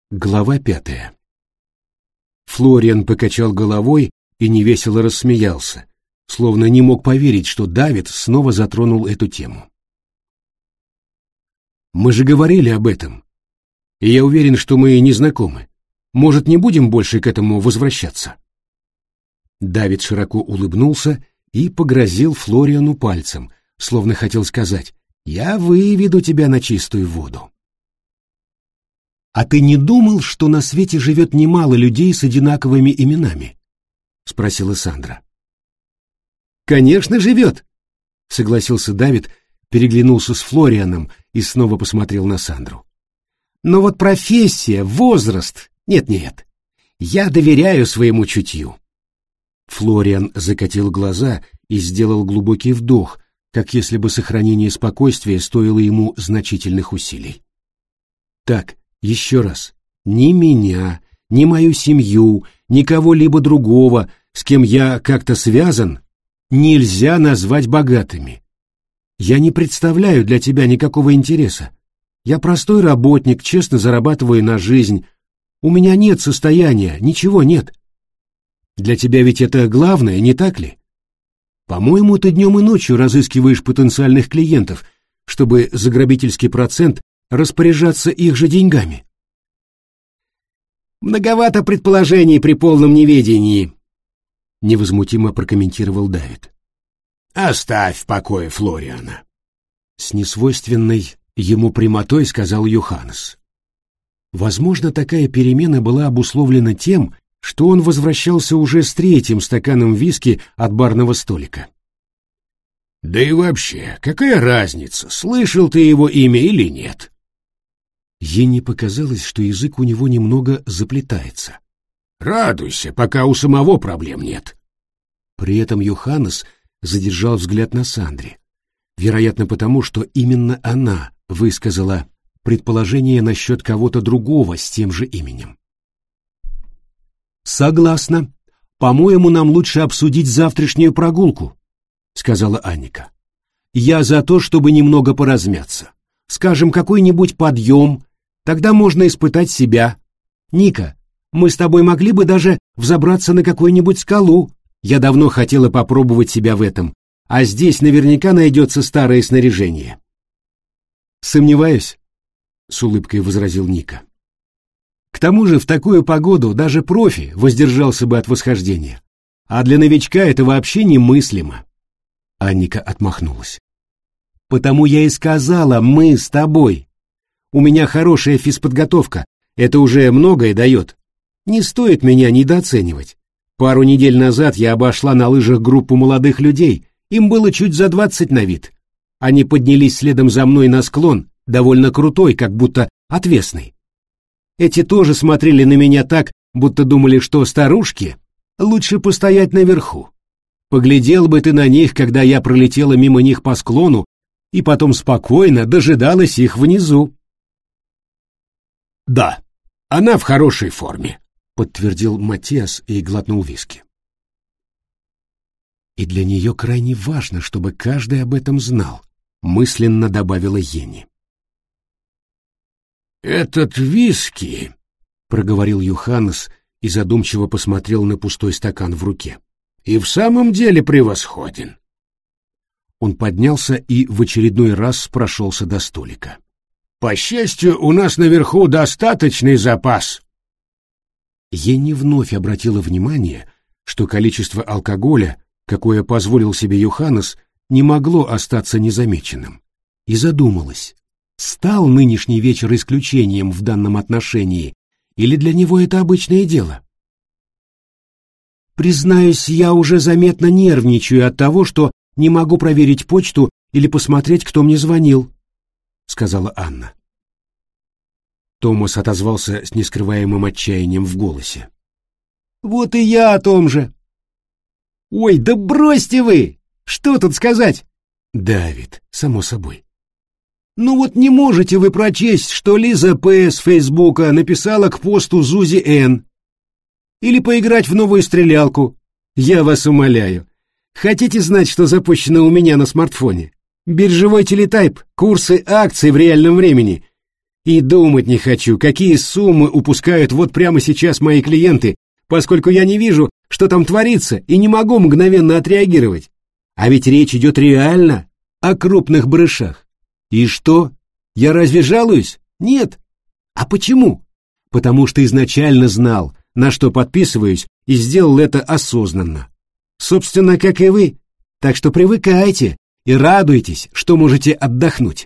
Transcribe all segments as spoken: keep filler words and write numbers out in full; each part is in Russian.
Глава пятая. Флориан покачал головой и невесело рассмеялся, словно не мог поверить, что Давид снова затронул эту тему. «Мы же говорили об этом, и я уверен, что мы не знакомы. Может, не будем больше к этому возвращаться?» Давид широко улыбнулся и погрозил Флориану пальцем, словно хотел сказать: «Я выведу тебя на чистую воду». «А ты не думал, что на свете живет немало людей с одинаковыми именами?» — спросила Сандра. «Конечно, живет», — согласился Давид, переглянулся с Флорианом и снова посмотрел на Сандру. «Но вот профессия, возраст... Нет-нет, я доверяю своему чутью». Флориан закатил глаза и сделал глубокий вдох, как если бы сохранение спокойствия стоило ему значительных усилий. «Так, еще раз, ни меня, ни мою семью, ни кого-либо другого, с кем я как-то связан, нельзя назвать богатыми. Я не представляю для тебя никакого интереса. Я простой работник, честно зарабатываю на жизнь. У меня нет состояния, ничего нет. Для тебя ведь это главное, не так ли? По-моему, ты днем и ночью разыскиваешь потенциальных клиентов, чтобы за грабительский процент распоряжаться их же деньгами». «Многовато предположений при полном неведении», — невозмутимо прокомментировал Давид. «Оставь в покое Флориана», — с несвойственной ему прямотой сказал Йоханнес. Возможно, такая перемена была обусловлена тем, что он возвращался уже с третьим стаканом виски от барного столика. «Да и вообще, какая разница, слышал ты его имя или нет?» Ей показалось, что язык у него немного заплетается. «Радуйся, пока у самого проблем нет». При этом Йоханнес задержал взгляд на Сандре, вероятно потому, что именно она высказала предположение насчет кого-то другого с тем же именем. «Согласна. По-моему, нам лучше обсудить завтрашнюю прогулку», — сказала Анника. «Я за то, чтобы немного поразмяться. Скажем, какой-нибудь подъем, тогда можно испытать себя. Ника, мы с тобой могли бы даже взобраться на какую-нибудь скалу. Я давно хотела попробовать себя в этом, а здесь наверняка найдется старое снаряжение». «Сомневаюсь», — с улыбкой возразил Ника. «К тому же в такую погоду даже профи воздержался бы от восхождения, а для новичка это вообще немыслимо». Анника отмахнулась. «Потому я и сказала, мы с тобой. У меня хорошая физподготовка, это уже многое дает. Не стоит меня недооценивать. Пару недель назад я обошла на лыжах группу молодых людей, им было чуть за двадцать на вид. Они поднялись следом за мной на склон, довольно крутой, как будто отвесный. Эти тоже смотрели на меня так, будто думали, что старушки лучше постоять наверху. Поглядел бы ты на них, когда я пролетела мимо них по склону, и потом спокойно дожидалась их внизу». «Да, она в хорошей форме», — подтвердил Матиас и глотнул виски. «И для нее крайне важно, чтобы каждый об этом знал», — мысленно добавила Йенни. «Этот виски», — проговорил Йоханнес и задумчиво посмотрел на пустой стакан в руке, — «и в самом деле превосходен». Он поднялся и в очередной раз прошелся до столика. «По счастью, у нас наверху достаточный запас». Йенни вновь обратила внимание, что количество алкоголя, какое позволил себе Йоханнес, не могло остаться незамеченным, и задумалась, стал нынешний вечер исключением в данном отношении, или для него это обычное дело? «Признаюсь, я уже заметно нервничаю от того, что не могу проверить почту или посмотреть, кто мне звонил», — сказала Анна. Томас отозвался с нескрываемым отчаянием в голосе. «Вот и я о том же». «Ой, да бросьте вы! Что тут сказать?» «Давид, само собой». «Ну вот не можете вы прочесть, что Лиза П. с Фейсбука написала к посту Зузи Н. Или поиграть в новую стрелялку? Я вас умоляю. Хотите знать, что запущено у меня на смартфоне? Биржевой телетайп, курсы акций в реальном времени. И думать не хочу, какие суммы упускают вот прямо сейчас мои клиенты, поскольку я не вижу, что там творится, и не могу мгновенно отреагировать. А ведь речь идет реально о крупных барышах. И что? Я разве жалуюсь? Нет. А почему? Потому что изначально знал, на что подписываюсь, и сделал это осознанно. Собственно, как и вы. Так что привыкайте и радуйтесь, что можете отдохнуть.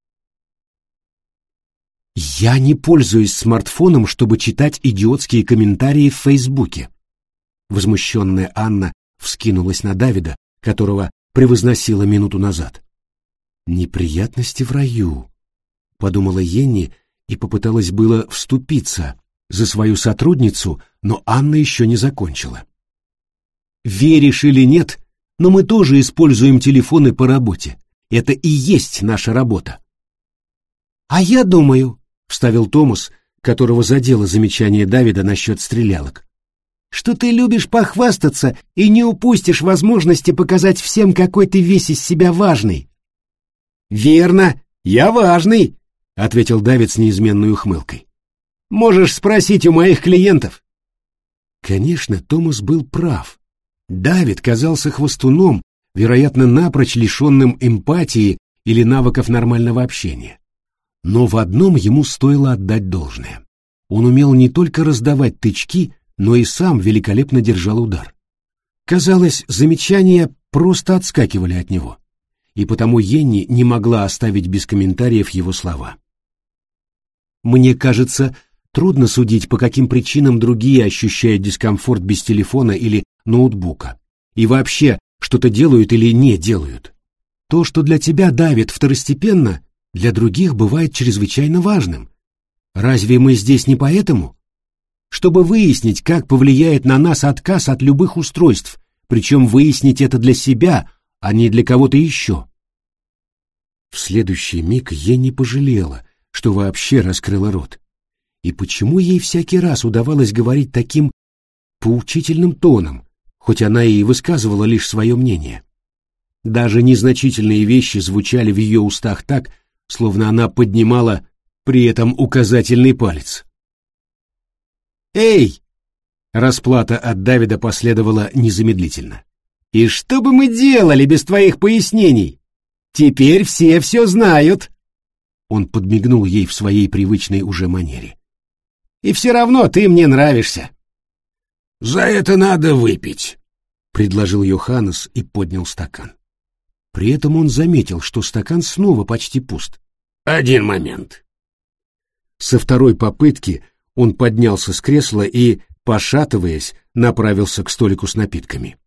Я не пользуюсь смартфоном, чтобы читать идиотские комментарии в Фейсбуке. Возмущенная Анна вскинулась на Давида, которого превозносила минуту назад. «Неприятности в раю», — подумала Енни и попыталась было вступиться за свою сотрудницу, но Анна еще не закончила. «Веришь или нет, но мы тоже используем телефоны по работе. Это и есть наша работа». «А я думаю», — вставил Томас, которого задело замечание Давида насчет стрелялок, «что ты любишь похвастаться и не упустишь возможности показать всем, какой ты весь из себя важный». «Верно, я важный», — ответил Давид с неизменной ухмылкой. «Можешь спросить у моих клиентов». Конечно, Томас был прав. Давид казался хвостуном, вероятно, напрочь лишенным эмпатии или навыков нормального общения. Но в одном ему стоило отдать должное. Он умел не только раздавать тычки, но и сам великолепно держал удар. Казалось, замечания просто отскакивали от него, и потому Енни не могла оставить без комментариев его слова. «Мне кажется, трудно судить, по каким причинам другие ощущают дискомфорт без телефона или ноутбука, и вообще что-то делают или не делают. То, что для тебя давит второстепенно, для других бывает чрезвычайно важным. Разве мы здесь не поэтому? Чтобы выяснить, как повлияет на нас отказ от любых устройств, причем выяснить это для себя, а не для кого-то еще». В следующий миг Енни пожалела, что вообще раскрыла рот. И почему ей всякий раз удавалось говорить таким поучительным тоном, хоть она и высказывала лишь свое мнение. Даже незначительные вещи звучали в ее устах так, словно она поднимала при этом указательный палец. «Эй!» — расплата от Давида последовала незамедлительно. «И что бы мы делали без твоих пояснений? Теперь все все знают!» Он подмигнул ей в своей привычной уже манере. «И все равно ты мне нравишься!» «За это надо выпить», — предложил Йоханнес и поднял стакан. При этом он заметил, что стакан снова почти пуст. «Один момент». Со второй попытки он поднялся с кресла и, пошатываясь, направился к столику с напитками.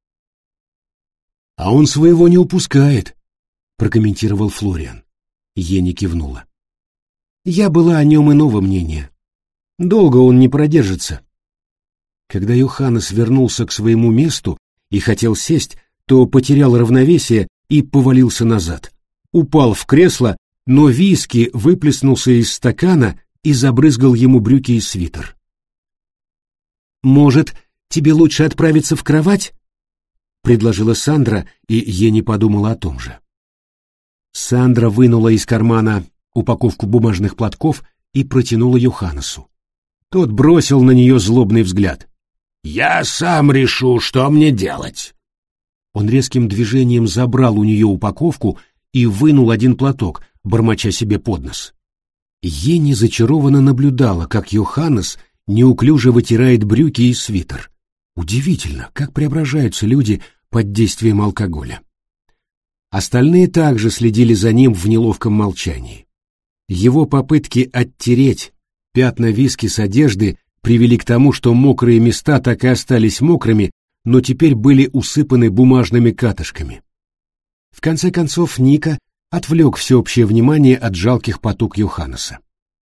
«А он своего не упускает», — прокомментировал Флориан. Енни кивнула. «Я была о нем иного мнения. Долго он не продержится». Когда Йоханнес вернулся к своему месту и хотел сесть, то потерял равновесие и повалился назад. Упал в кресло, но виски выплеснулся из стакана и забрызгал ему брюки и свитер. «Может, тебе лучше отправиться в кровать?» — предложила Сандра, и Енни подумала о том же. Сандра вынула из кармана упаковку бумажных платков и протянула Йоханнесу. Тот бросил на нее злобный взгляд. «Я сам решу, что мне делать». Он резким движением забрал у нее упаковку и вынул один платок, бормоча себе под нос. Енни зачарованно наблюдала, как Йоханнес неуклюже вытирает брюки и свитер. Удивительно, как преображаются люди под действием алкоголя. Остальные также следили за ним в неловком молчании. Его попытки оттереть пятна виски с одежды привели к тому, что мокрые места так и остались мокрыми, но теперь были усыпаны бумажными катышками. В конце концов Ника отвлек всеобщее внимание от жалких потуг Йоханнеса.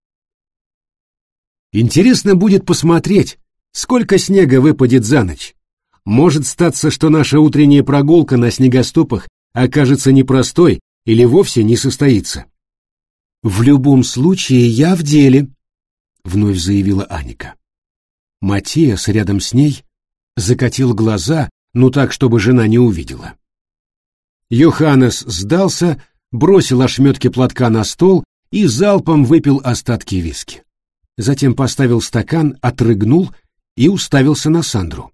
«Интересно будет посмотреть, сколько снега выпадет за ночь. Может статься, что наша утренняя прогулка на снегоступах окажется непростой или вовсе не состоится». «В любом случае я в деле», — вновь заявила Аника. Матиас рядом с ней закатил глаза, ну так, чтобы жена не увидела. Йоханнес сдался, бросил ошметки платка на стол и залпом выпил остатки виски. Затем поставил стакан, отрыгнул и уставился на Сандру.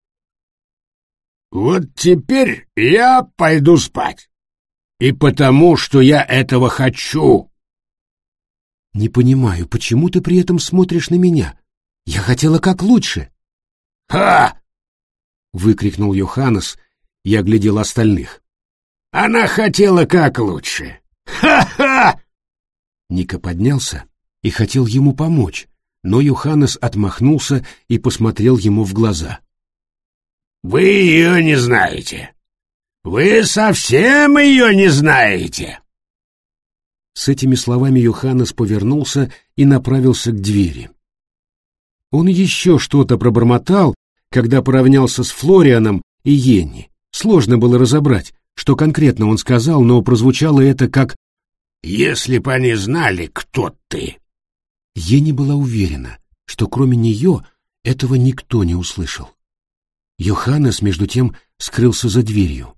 «Вот теперь я пойду спать. И потому, что я этого хочу». «Не понимаю, почему ты при этом смотришь на меня? Я хотела как лучше». «Ха!» — выкрикнул Йоханнес и оглядел остальных. «Она хотела как лучше! Ха-ха!» Ника поднялся и хотел ему помочь, но Йоханнес отмахнулся и посмотрел ему в глаза. «Вы ее не знаете! Вы совсем ее не знаете!» С этими словами Йоханнес повернулся и направился к двери. Он еще что-то пробормотал, когда поравнялся с Флорианом и Йенни. Сложно было разобрать, что конкретно он сказал, но прозвучало это как «Если б они знали, кто ты». Йенни была уверена, что кроме нее этого никто не услышал. Йоханнес, между тем, скрылся за дверью.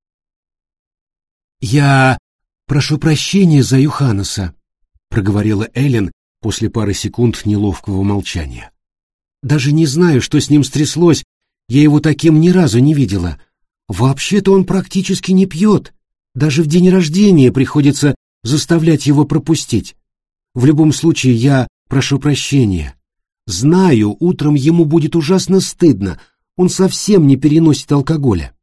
«Я прошу прощения за Йоханнеса», — проговорила Эллен после пары секунд неловкого молчания. «Даже не знаю, что с ним стряслось, я его таким ни разу не видела. Вообще-то он практически не пьет, даже в день рождения приходится заставлять его пропустить. В любом случае, я прошу прощения. Знаю, утром ему будет ужасно стыдно, он совсем не переносит алкоголя».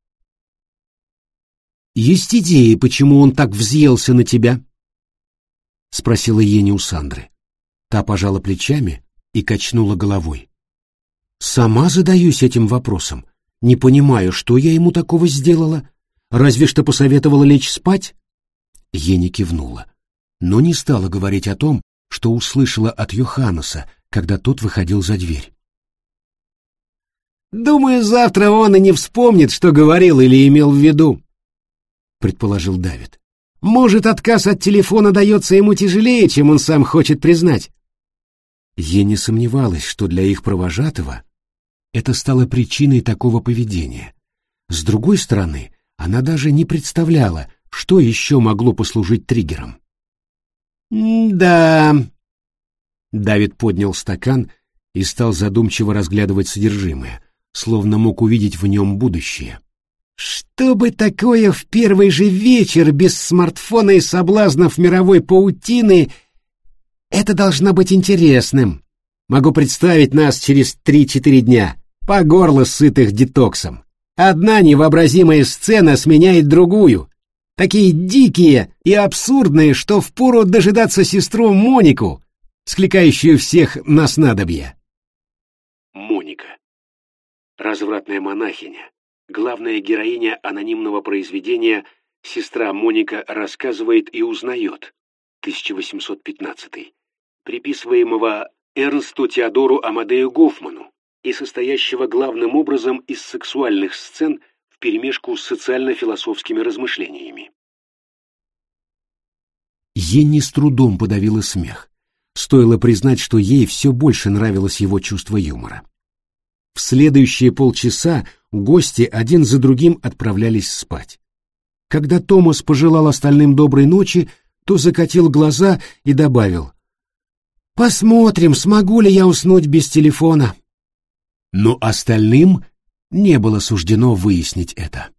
«Есть идеи, почему он так взъелся на тебя?» — спросила Йенни у Сандры. Та пожала плечами и качнула головой. «Сама задаюсь этим вопросом. Не понимаю, что я ему такого сделала. Разве что посоветовала лечь спать?» Йенни кивнула, но не стала говорить о том, что услышала от Йоханнеса, когда тот выходил за дверь. «Думаю, завтра он и не вспомнит, что говорил или имел в виду», — предположил Давид. «Может, отказ от телефона дается ему тяжелее, чем он сам хочет признать». Я не сомневалась, что для их провожатого это стало причиной такого поведения. С другой стороны, она даже не представляла, что еще могло послужить триггером. «Да...» Давид поднял стакан и стал задумчиво разглядывать содержимое, словно мог увидеть в нем будущее. «Что бы такое в первый же вечер без смартфона и соблазнов мировой паутины? Это должно быть интересным. Могу представить нас через три-четыре дня, по горло сытых детоксом. Одна невообразимая сцена сменяет другую. Такие дикие и абсурдные, что впору дожидаться сестру Монику, скликающую всех на снадобье». Моника. Развратная монахиня. Главная героиня анонимного произведения «Сестра Моника рассказывает и узнает» тысяча восемьсот пятнадцатый, приписываемого Эрнсту Теодору Амадею Гофману и состоящего главным образом из сексуальных сцен вперемешку с социально-философскими размышлениями. Йенни с трудом подавила смех. Стоило признать, что ей все больше нравилось его чувство юмора. В следующие полчаса гости один за другим отправлялись спать. Когда Томас пожелал остальным доброй ночи, то закатил глаза и добавил: «Посмотрим, смогу ли я уснуть без телефона». Но остальным не было суждено выяснить это.